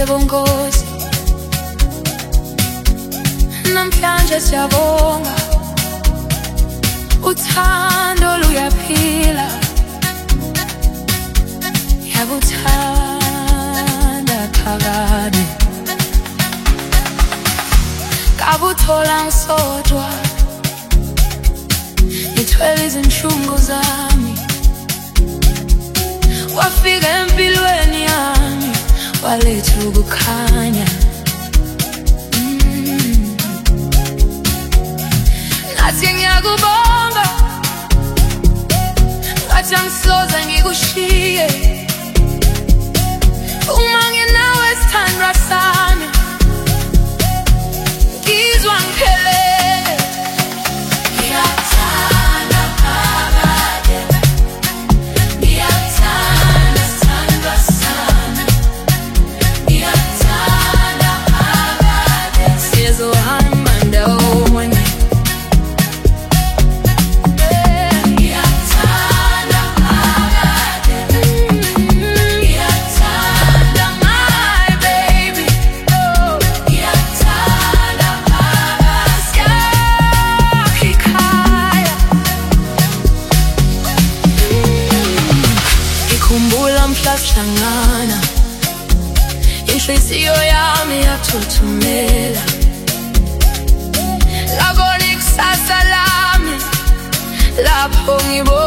Yebo Nkosi, namhlanje siyabonga, uthando luyaphila. Yabuthanda phakade, kabuthola ngisodwa, ngithwele izinhlungu zami. Wafika empilweni yami, waletha ukukhanya. Ngathi ngiyakubonga, ngathi angisoze ngikushiye. Uma nginawe sithandwa sami, ngizwa ngiphelele. Ngiyakuthanda phakade, ngiyakuthanda sithandwa sami, ngiyakuthanda phakade. Sizohamba ndawonye. Ngikhumbula mhla sihlangana, inhliziyo yami yathuthumela. Labona ikusasa lami, lapho ngibona